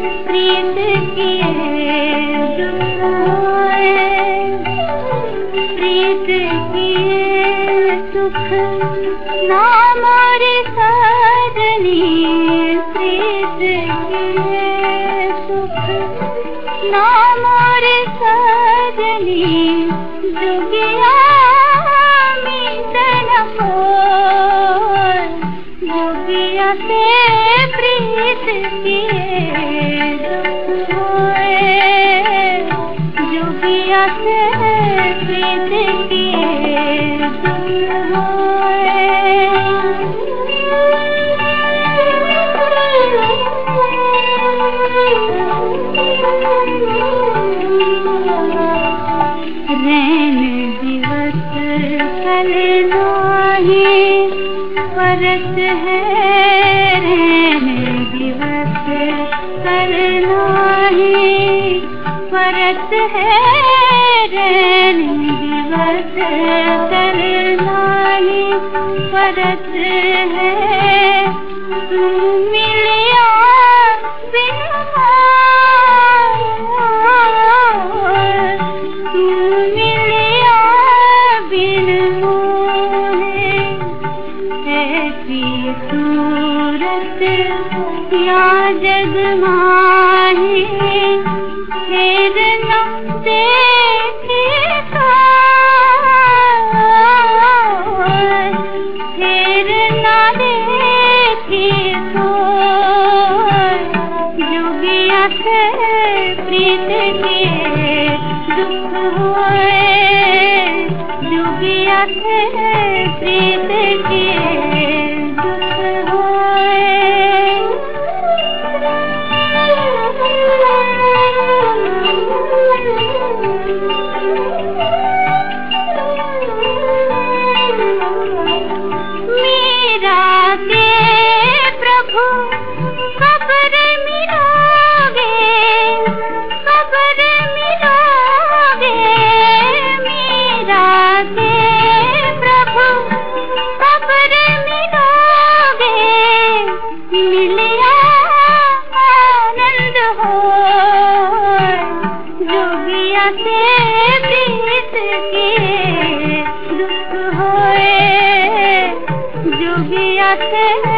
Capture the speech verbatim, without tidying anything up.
प्रीत किए दुख होए, प्रीत किए सुख ना मोरी साजनी, प्रीत किए सुख ना मोरी साजनी, जोगिया मीत न होए, जोगिया से प्रीत किए दुख होए, जोगिया से प्रीत किए दुख होए। रैन दिवस कल नाहि परत है, रैन दिवस कल नाहि परत है, रैन दिवस कल नाहि परत है, तुम मिलिया बिन सूरत या जग माही, फिर न देखी तो, फिर न देखी तो, जोगिया से प्रीत किए दुख होए, जोगिया से प्रीत किए दुख होए। मीरा के प्रभु कबर मिलोगे, कबर मिलोगे, मीरा के प्रभु कबर मिलोगे, मिलिया आनंद होए, जोगिया से प्रीत किए दुख होए, जोगिया से